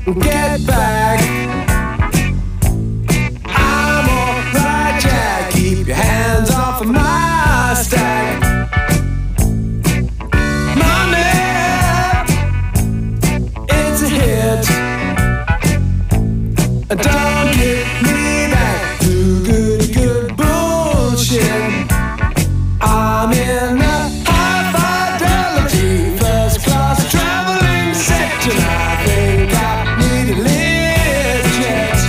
Get back. I'm alright, Jack. Keep your hands off of my stack. Money, it's a hit. Don't get me back to good bullshit. I'm in a high fidelity first class traveling section. I think I need a lift jet.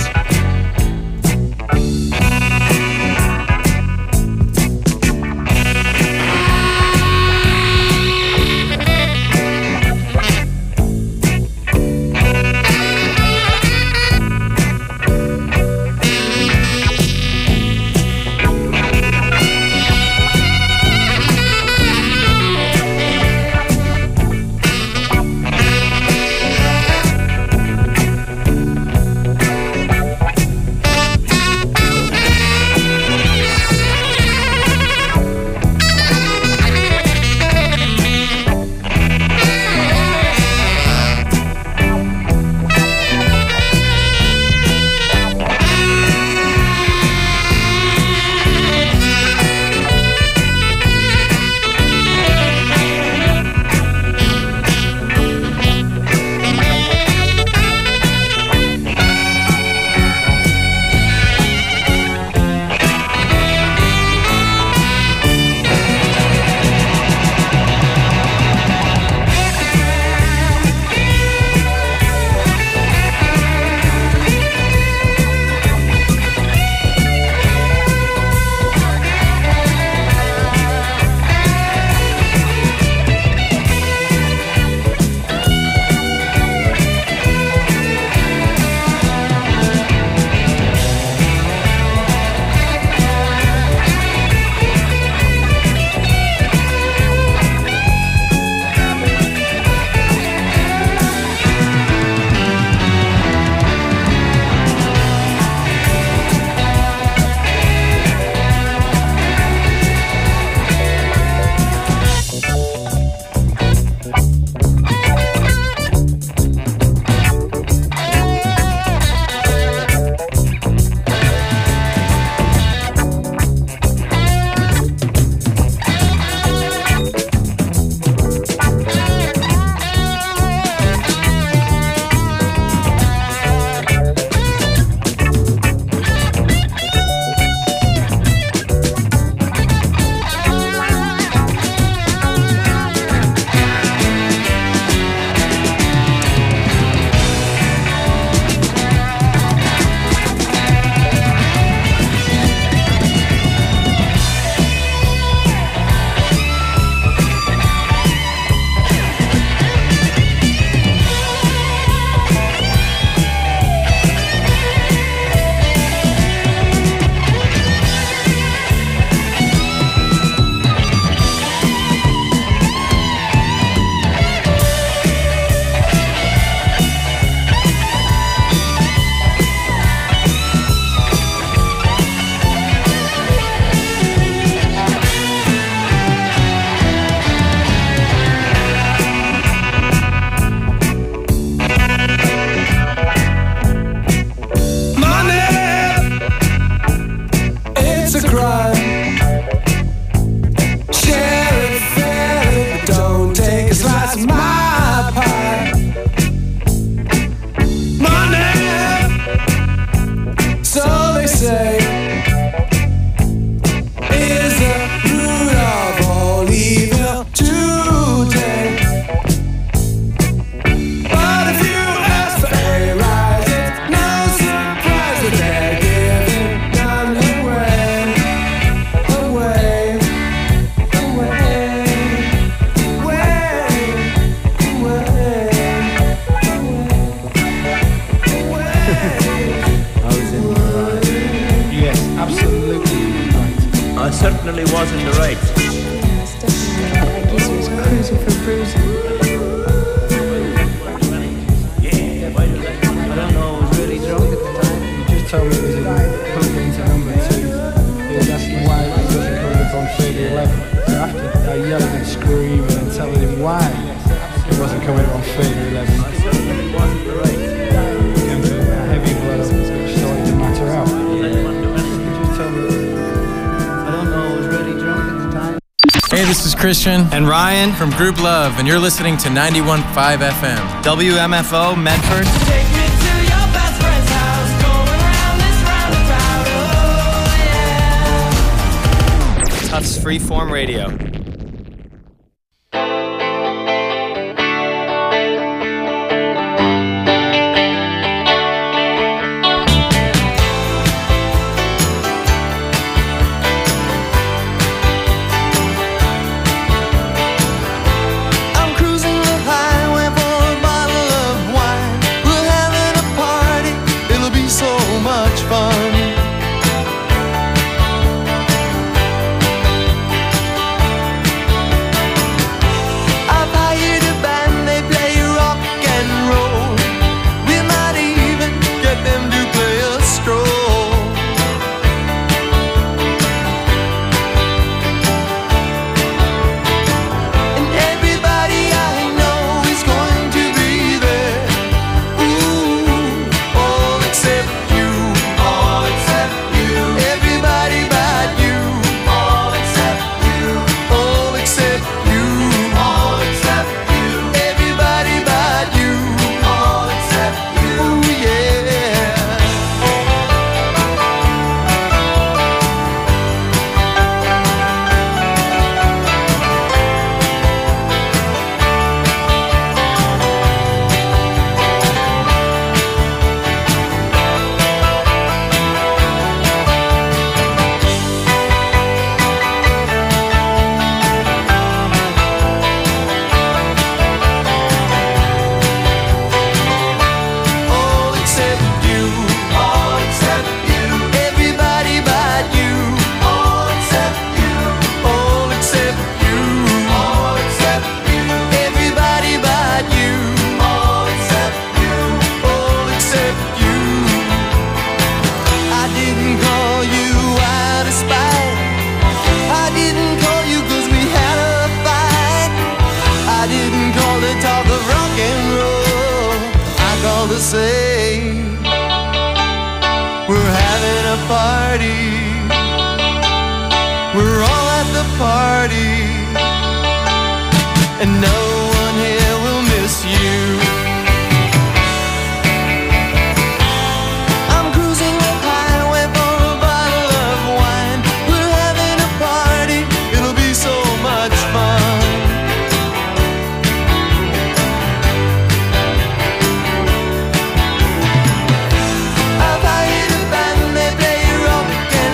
this is Christian and Ryan from Group Love, and you're listening to 91.5 FM. WMFO Medford. Take me to your best friend's house, going round this roundabout, oh yeah. Tufts Freeform Radio. I've hired a band, they play rock and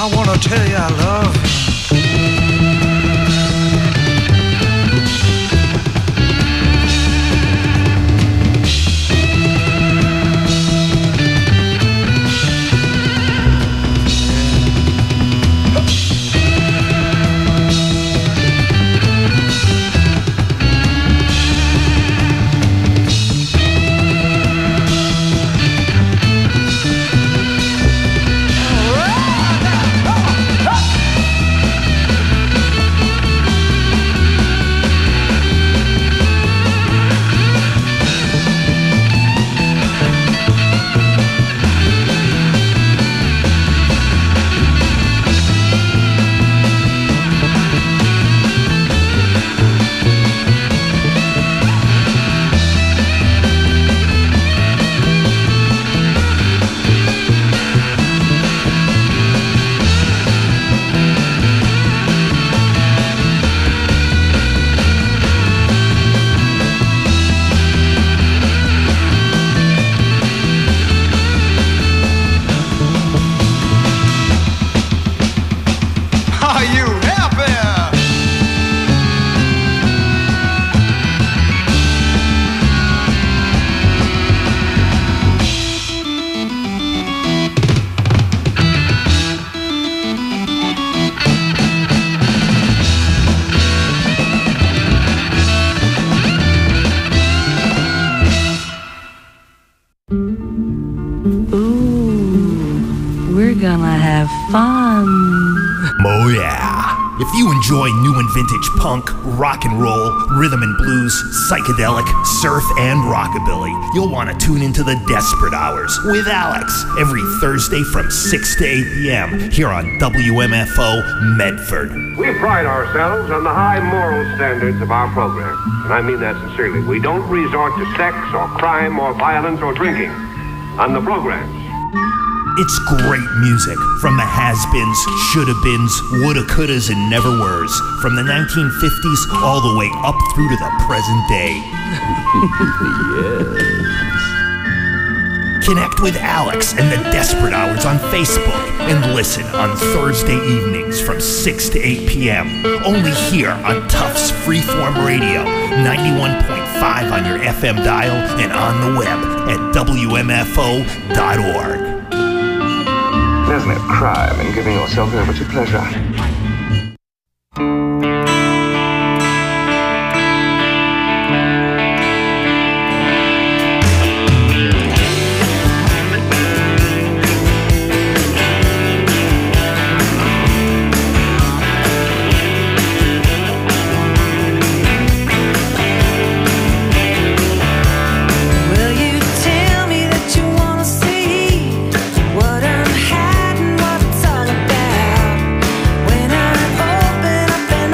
wanna tell you I love you. If you enjoy new and vintage punk, rock and roll, rhythm and blues, psychedelic, surf, and rockabilly, you'll want to tune into the Desperate Hours with Alex every Thursday from 6 to 8 p.m. here on WMFO Medford. We pride ourselves on the high moral standards of our program, and I mean that sincerely. We don't resort to sex or crime or violence or drinking on the programs. It's great music from the has-beens, shoulda-beens, woulda, couldas, and never-weres. From the 1950s all the way up through to the present day. Yes. Connect with Alex and the Desperate Hours on Facebook and listen on Thursday evenings from 6 to 8 p.m. Only here on Tufts Freeform Radio, 91.5 on your FM dial and on the web at WMFO.org. There's no crime in giving yourself over to pleasure. What I'm hiding, what it's all about. When I open up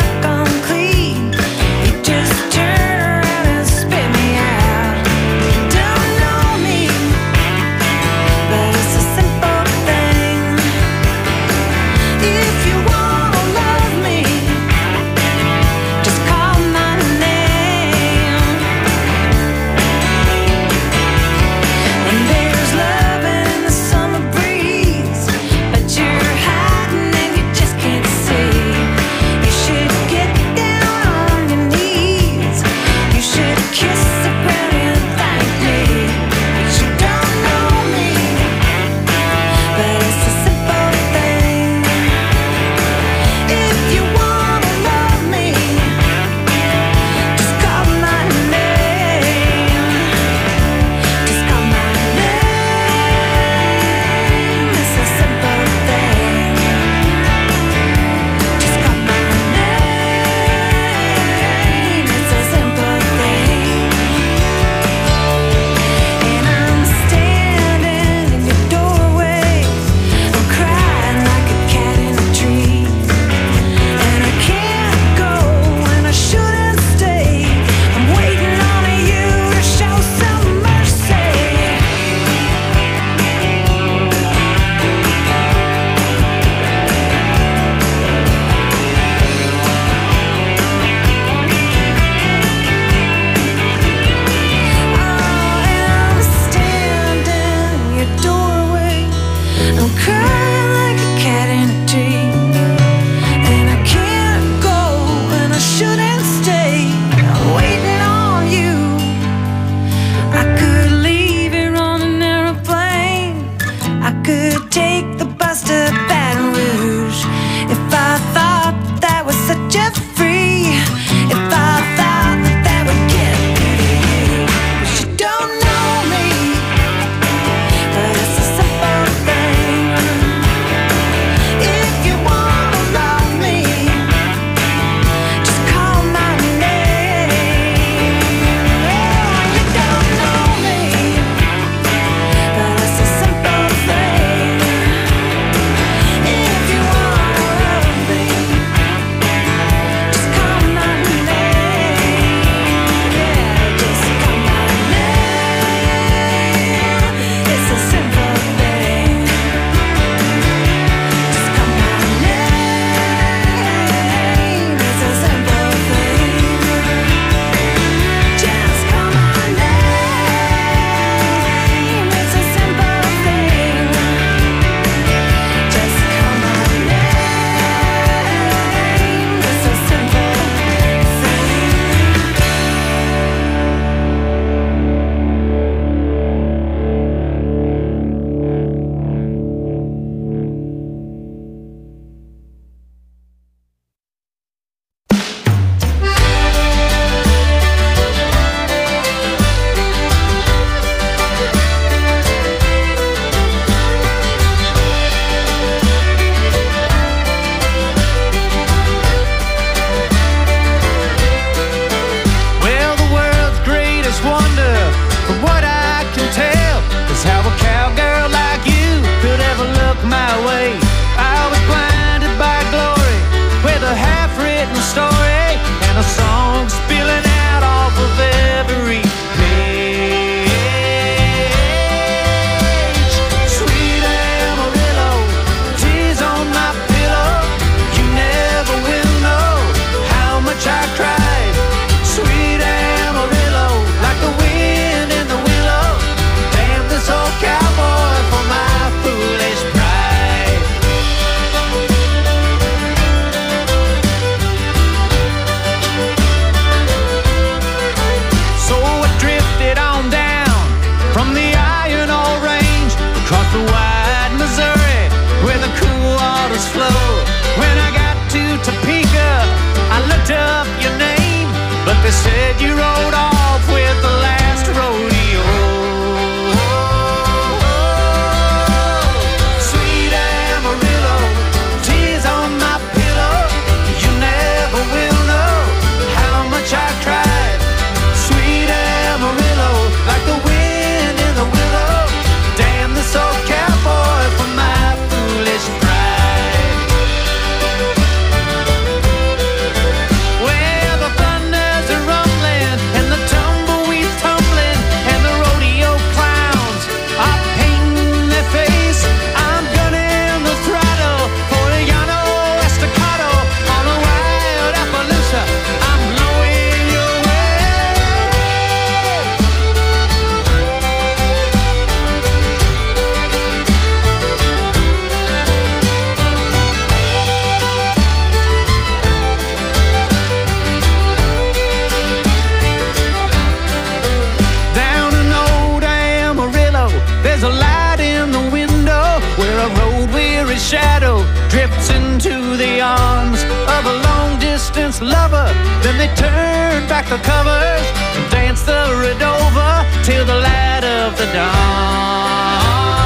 once lover. Then they turned back the covers and danced the Redova till the light of the dawn.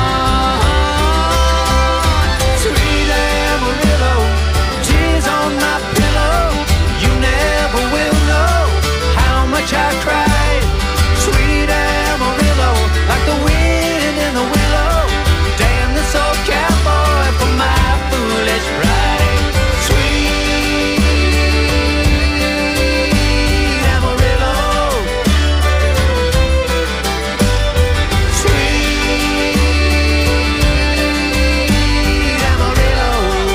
Sweet Amarillo, tears on my pillow. You never will know how much I cried. Sweet Amarillo, like the wind in the willow. Damn this old cowboy for my foolish pride. Sweet Amarillo, sweet Amarillo.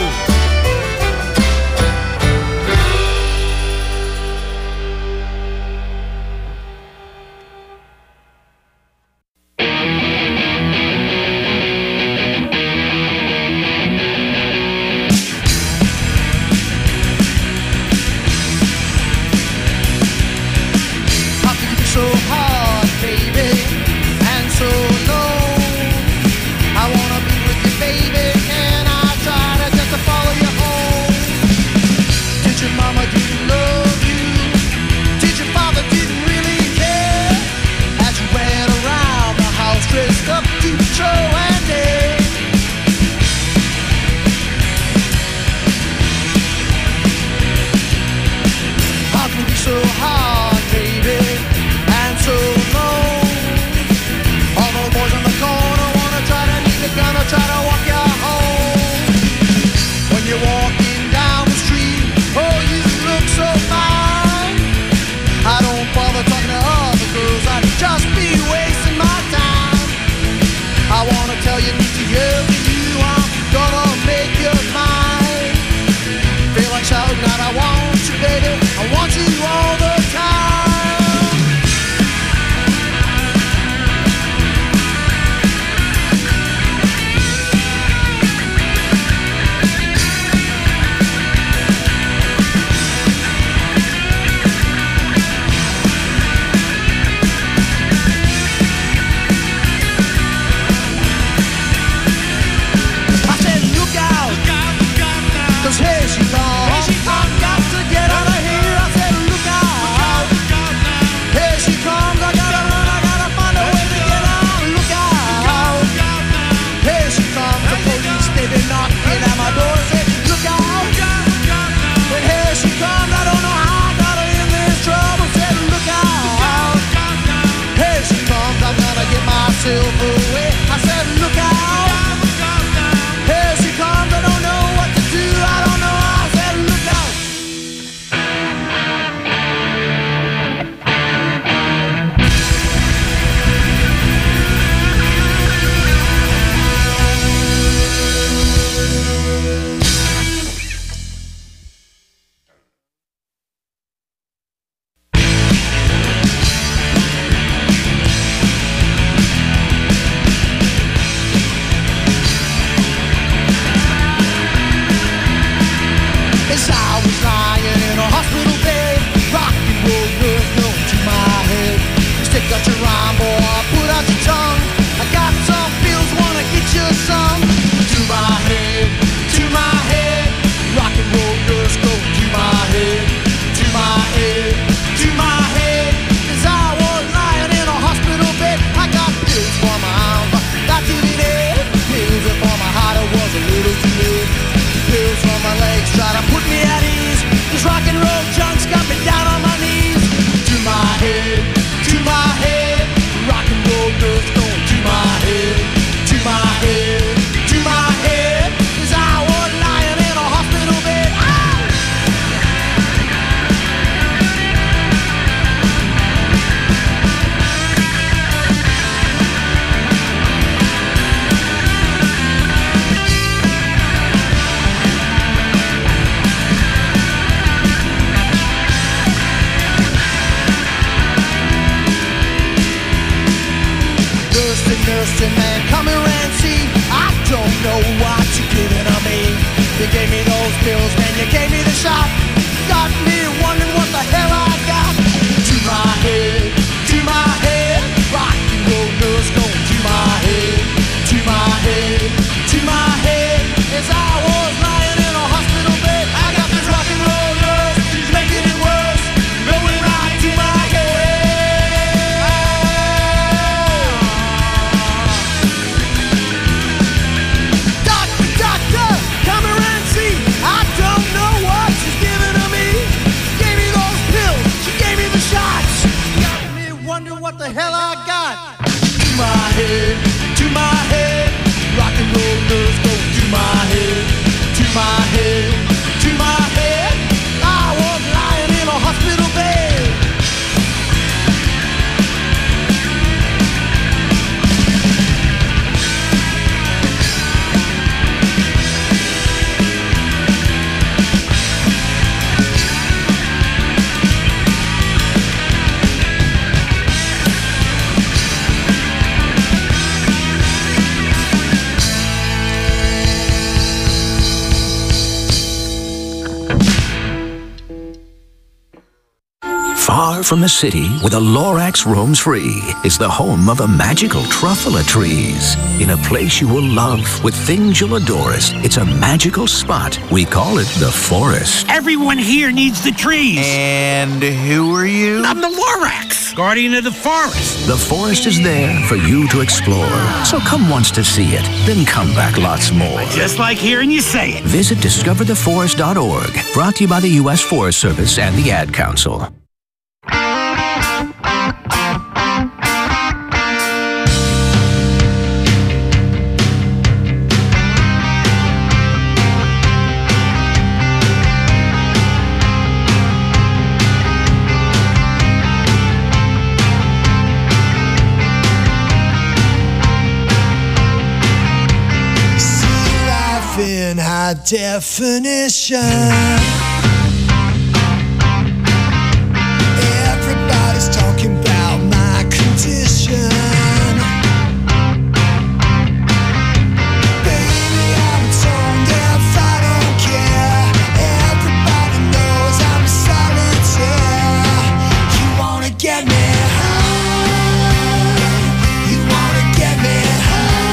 How can you be so hard, baby, and so alone? I wanna be with you, baby, and I try to just to follow you home. Did your mama didn't love you? Did your father didn't really care? As you ran around the house dressed up to show and tell. How can you be so hard, baby, and so alone? All those boys on the corner wanna try to need the gun or try to walk you home. When you're walking down the street, oh, you look so fine. I don't bother talking to other girls, I'd just be wasting my time. I wanna tell you, need to hear from you, I'm gonna make you mine. Feel like shouting out, I want you, baby, I want you all the time. I said, look out, 'cause here she comes. I've got to get out of here. I said, look out. Here she comes. I gotta run. I gotta find a way to get out. Look out. Here she comes. The police, they been knocking at my door. I said, look out. But here she comes. I don't know how I got her in this trouble. I said, look out. Here she comes. I'm gonna get myself away. I said, look out. Here she comes. I don't know what to do. I don't know. I said, look out. As I was lying in a hospital bed, rock and roll girls going to my head. Stick out your rhyme, boy, put out your tongue. I got some pills, wanna get you some. To my head, rock and roll girls go to my head, to my head, to my head. As I was lying in a hospital bed, I got pills for my arm, got to be dead. Pills for my heart, it was a little too late. Pills for my legs, try to put me at ease. This rock and roll junk's got me down on my knees. To my head, rock and roll girls going to my head, to my head, to my head. As I was lying in a hospital bed. Nursing man, come here and see. I don't know what you're giving to me. You gave me those pills, then you gave me the shot. Got me wondering what the hell I got. To my head, rock and roll girls going to my head, to my head, to my head. As I was lying in a hospital bed, I got this rock and roll girls, she's making wonder what the hell I got. To my head, rock and roll nerves go to my head, to my head, to my head. I was lying in a hospital bed. Far from the city, where the Lorax roams free, is the home of the magical truffula trees. In a place you will love, with things you'll adore. It's a magical spot. We call it the forest. Everyone here needs the trees. And who are you? I'm the Lorax, guardian of the forest. The forest is there for you to explore. So come once to see it, then come back lots more. I just like hearing you say it. Visit discovertheforest.org. Brought to you by the U.S. Forest Service and the Ad Council. In high definition, everybody's talking about my condition. Baby, I'm tone deaf, I don't care. Everybody knows I'm solitaire. You wanna get me high, you wanna get me high.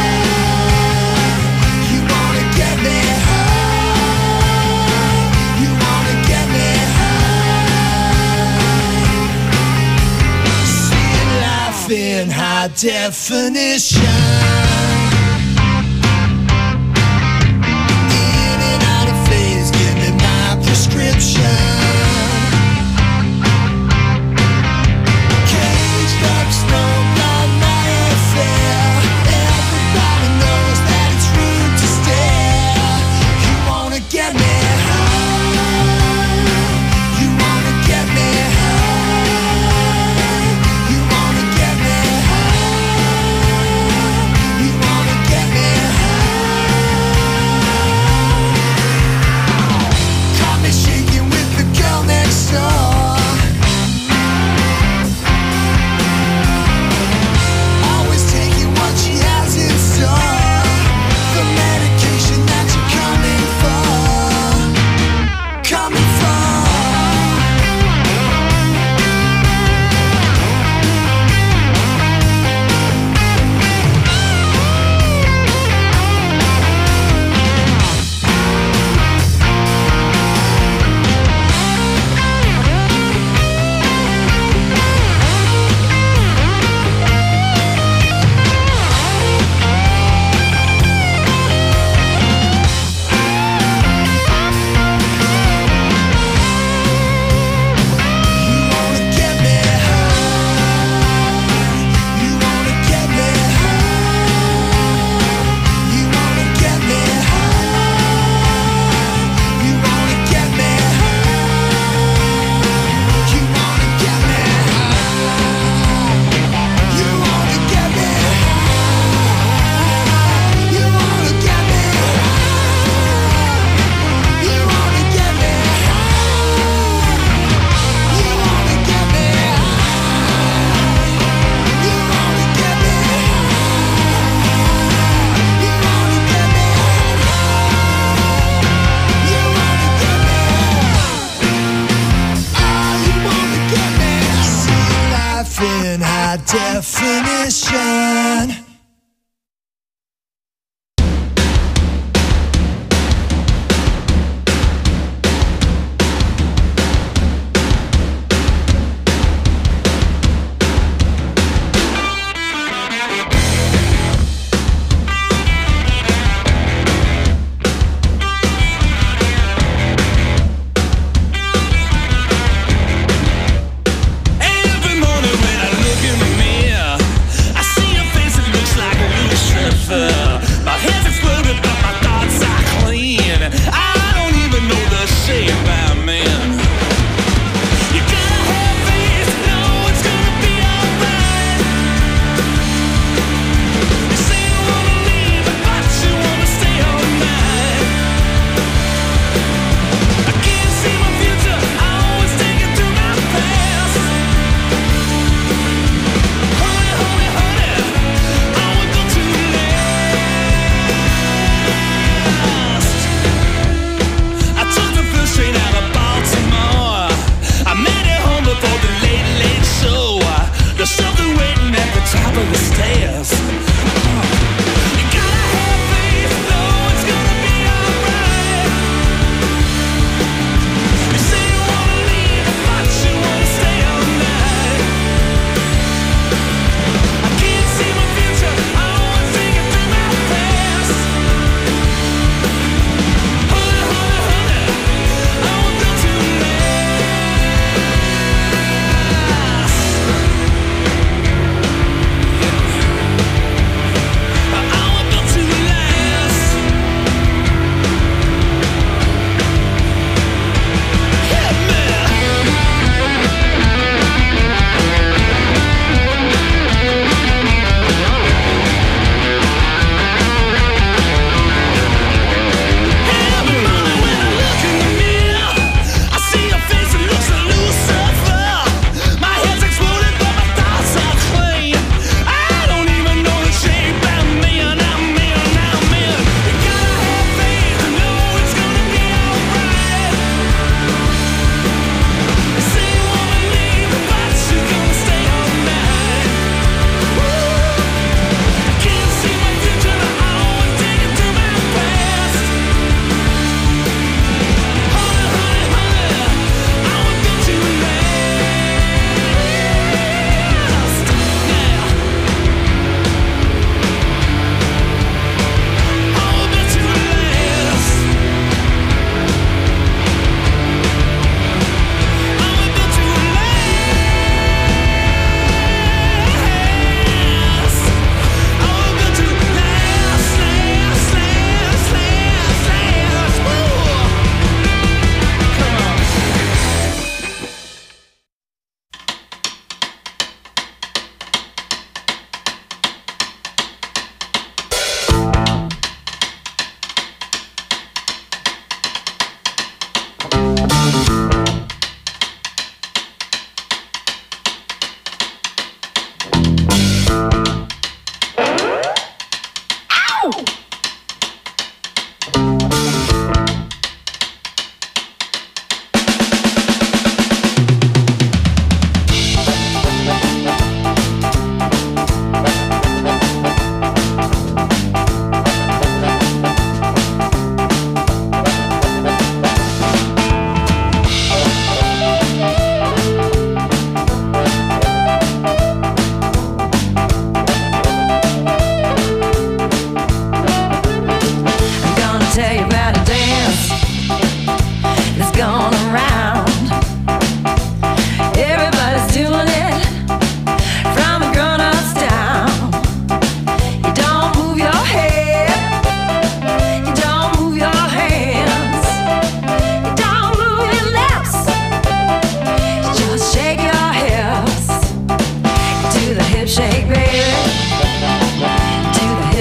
In high definition, in and out of phase, give me my prescription. Caged up, smoke on my affair. Everybody knows that it's rude to stare. You wanna get me high, you wanna get me high. Definition. Every morning when I look in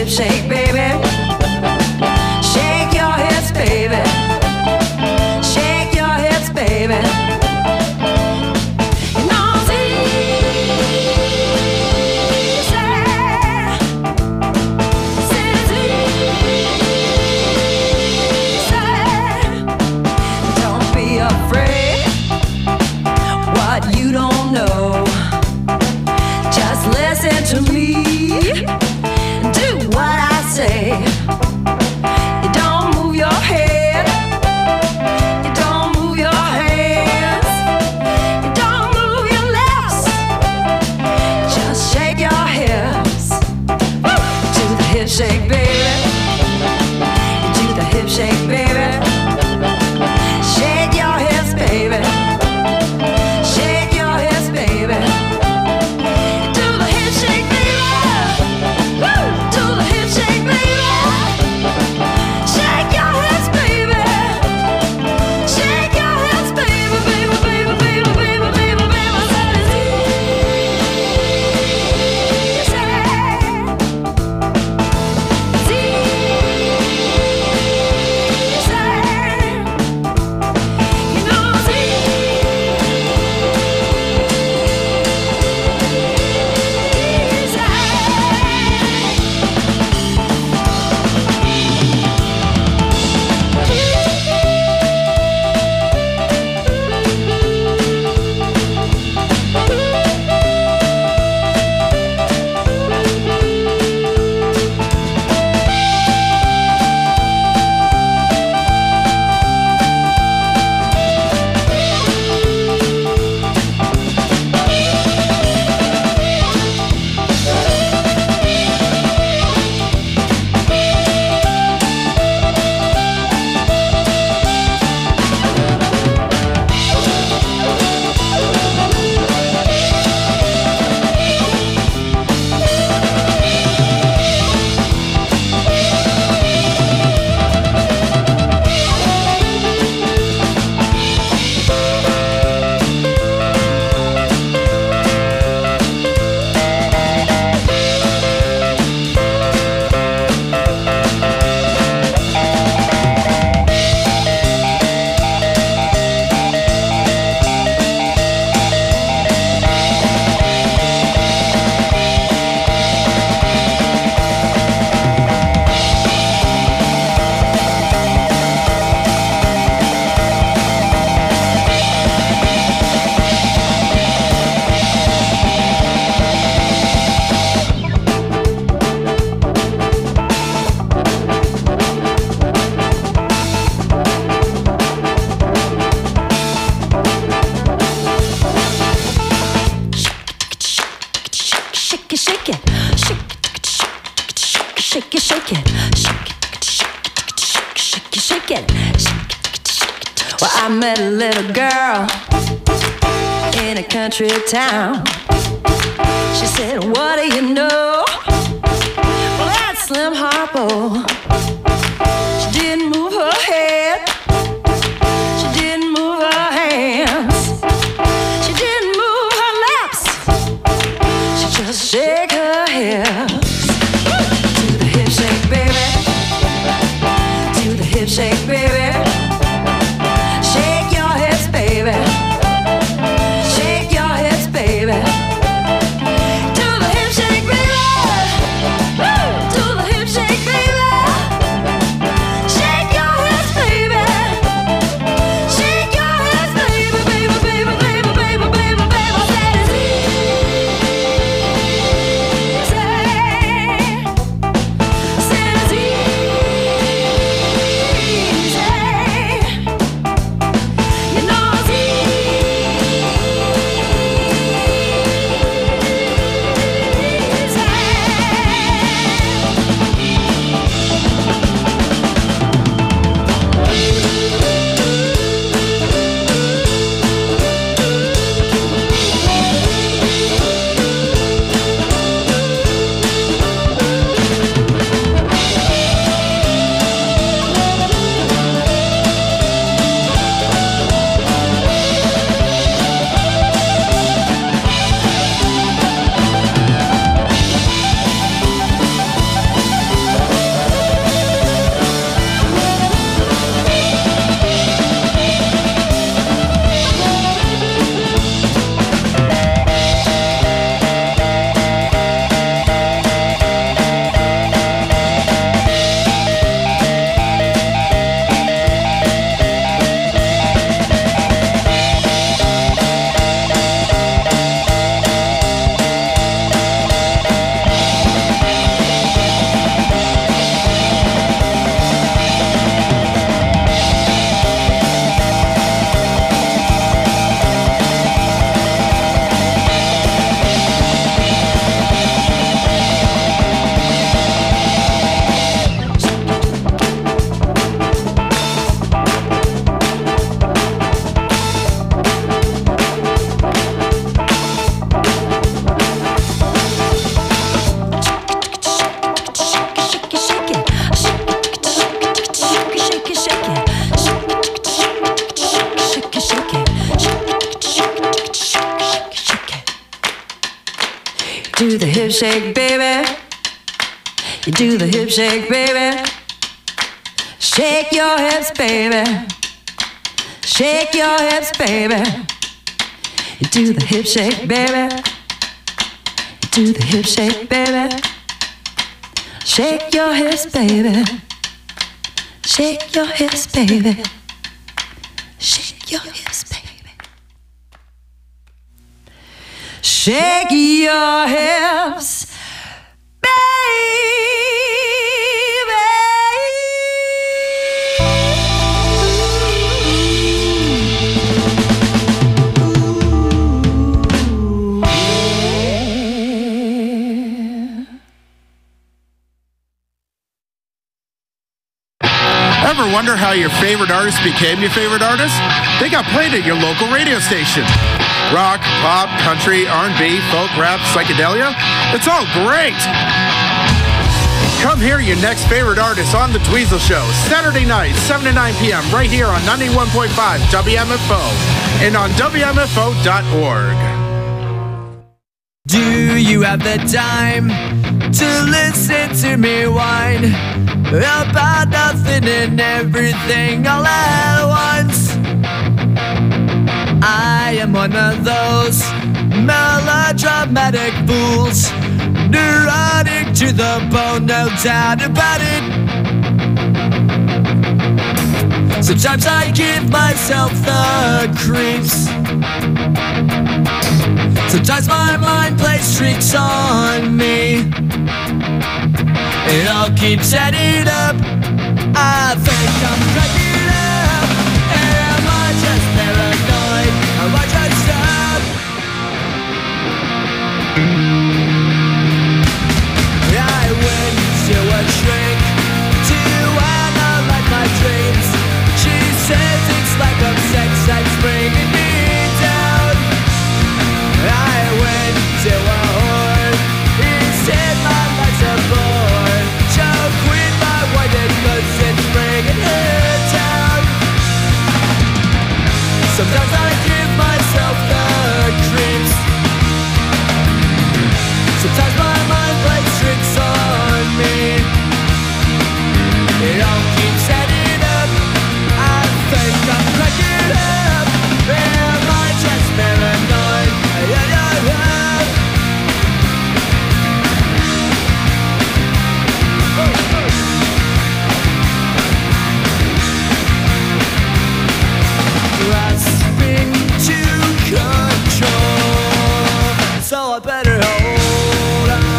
shake, baby. Shake your hips, baby. Shake your hips, baby. You know it's easy. It's easy. Don't be afraid what you don't know. Just listen to me. Do what I say. You don't move your head. You don't move your hands. You don't move your lips. Just shake your hips. Woo! Do the hip shake, baby. Do the hip shake, baby. Shake your hips, baby. Shake your hips, baby. Do the hip shake, baby. Woo! Do the hip shake, baby. Shake your hips, baby. Shake your hips, baby, baby, baby, baby, baby, baby, baby. I said it's easy. It's easy. You know it's shake it, shake it, shake it, shake it, shake it, shake it. Well, I met a little girl in a country town. She said, what do you know? Well, that's Slim Harpo. She didn't move her head. She didn't move her hands. She didn't move her lips. She just shake her hips. Do the hip shake, baby. Do the hip shake, baby. Shake your hips, baby. Shake your hips, baby. Do the hip shake, baby. Woo! Do the hip shake, baby. Shake your hips, baby. Shake your hips, baby, baby, baby, baby, baby, baby, baby. I said it's easy. do the hip shake, baby. You do the hip shake, baby. Shake your hips, baby. Shake your hips, baby. You do the hip shake, baby. You do the hip shake, baby. Shake your hips, baby. Shake your hips, baby. Shake your hips, baby. Shake your hips, Ever wonder how your favorite artist became your favorite artist? They got played at your local radio station. Rock, pop, country, R&B, folk, rap, psychedelia. It's all great. Come hear your next favorite artist on The Dweezil Show, Saturday night, 7 to 9 p.m. right here on 91.5 WMFO and on WMFO.org. Do you have the time to listen to me whine about nothing and everything all at once? I am one of those melodramatic fools, neurotic to the bone, no doubt about it. Sometimes I give myself the creeps. Sometimes my mind plays tricks on me. It all keeps adding up. I think I'm cracking up. Am I just paranoid? Am I just up? I went to a shrink to analyze my dreams. She says it's like a sex that's bringing me down. I went to a whore. He said my life's a bore. Choke with my whited cause it's bringing her down. Sometimes I give myself the creeps. Sometimes my mind plays tricks on me. It all keeps adding up. I think I'm cracking up. Am I just paranoid? Grasping to control, so I better hold on.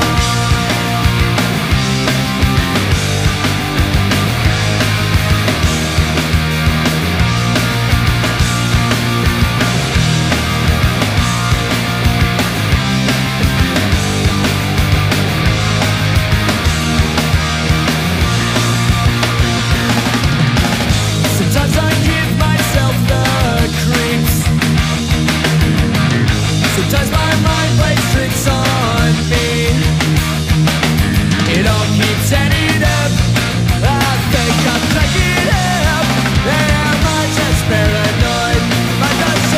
Sometimes I give myself the creeps. Sometimes my mind plays tricks on me. It all keeps adding up. I think I'm cracking up. Am I just paranoid? Am I just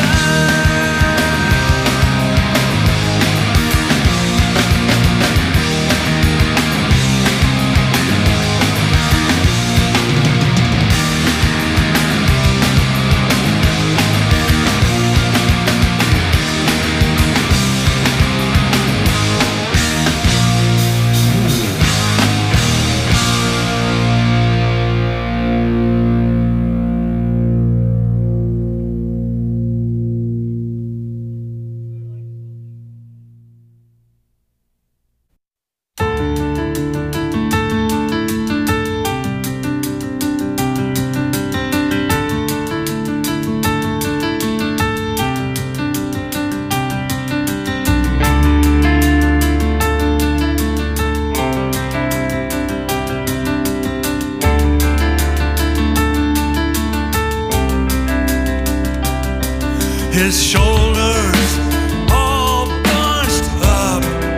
his shoulders all bunched up,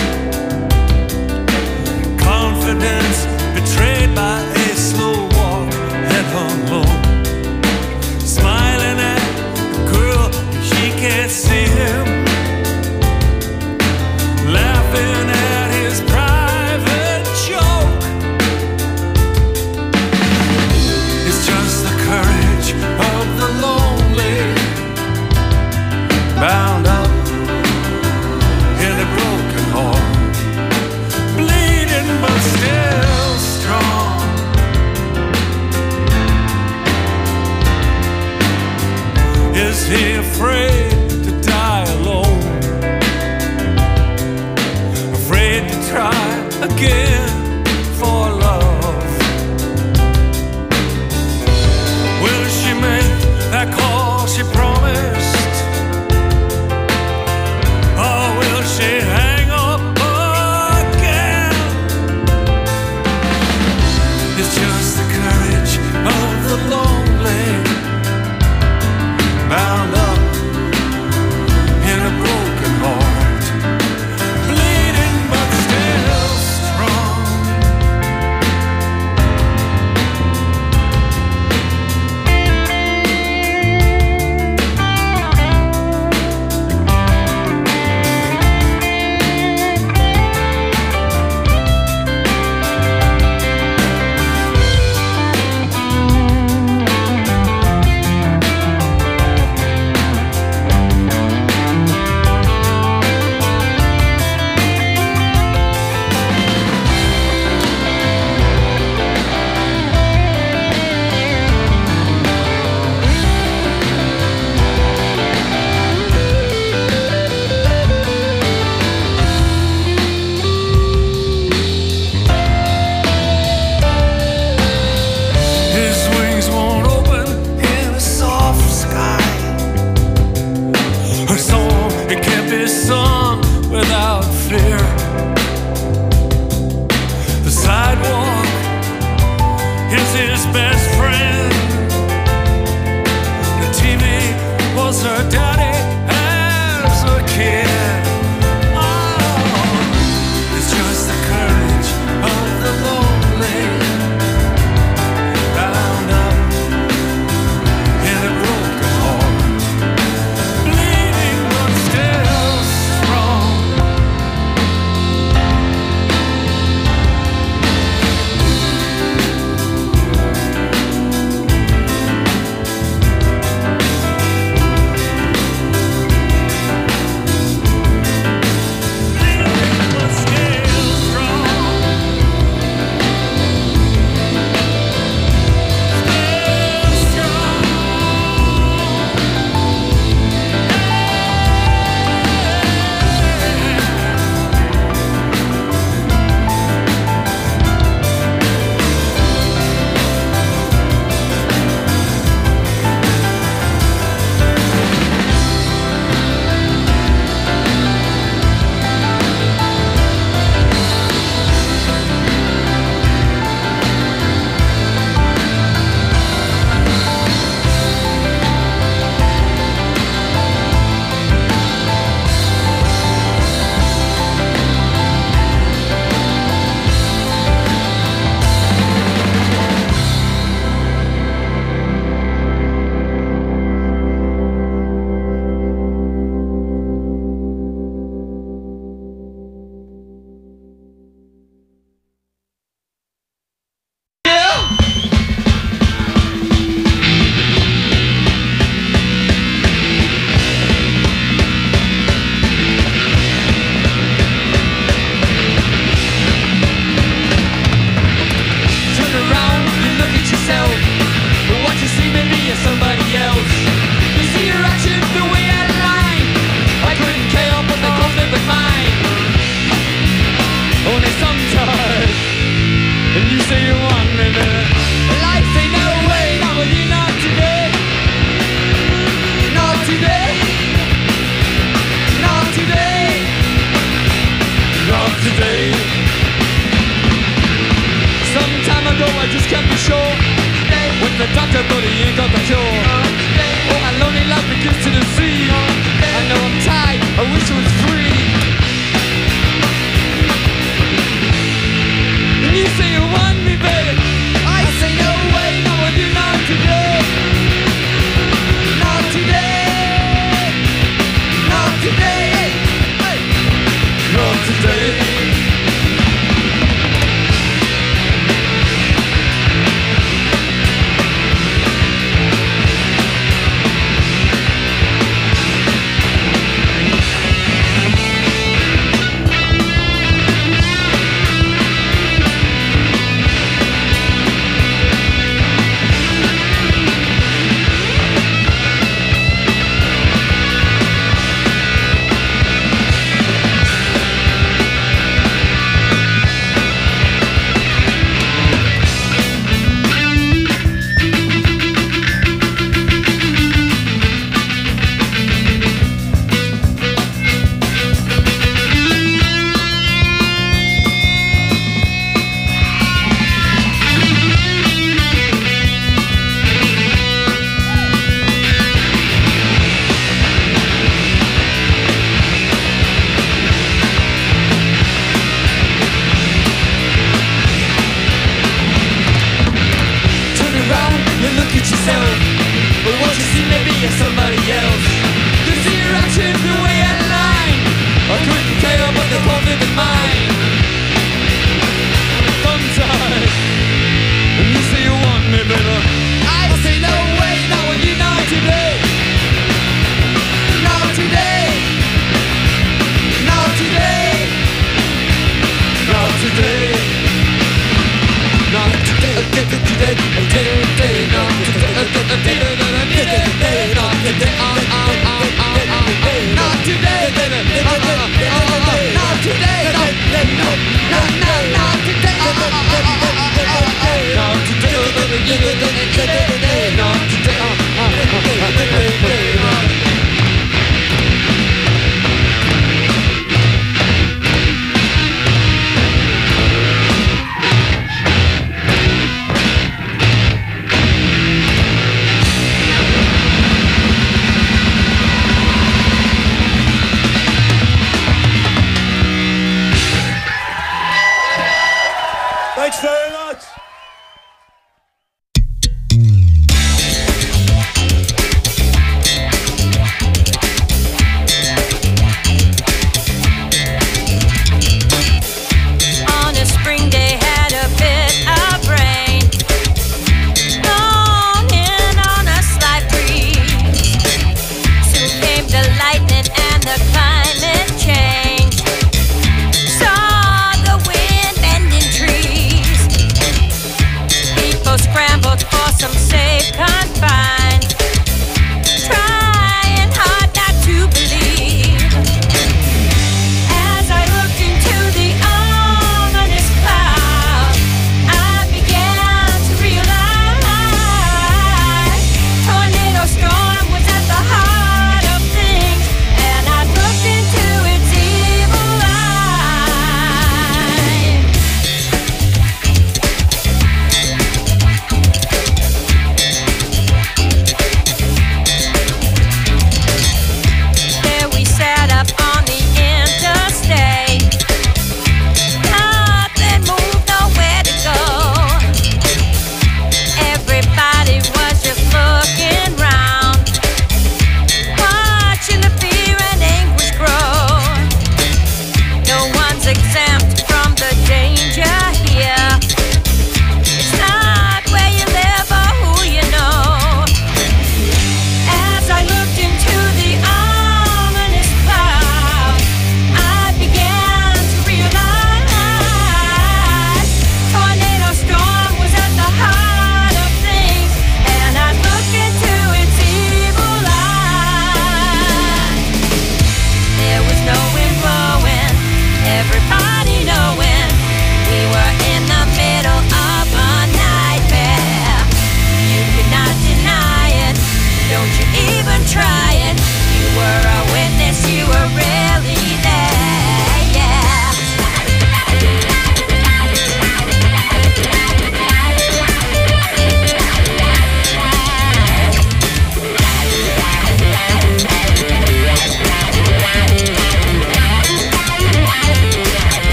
confidence betrayed by a slow walk, head hung low, smiling at the girl, she can't see him, laughing at try again for love? Will she make that call she promised? Or will she hang up again? It's just the courage of the lonely, bound up in a broken heart, bleeding but still strong. His wings won't open in a soft sky. Her song, it can't be sung without fear. The sidewalk is his best friend. The TV was her dad.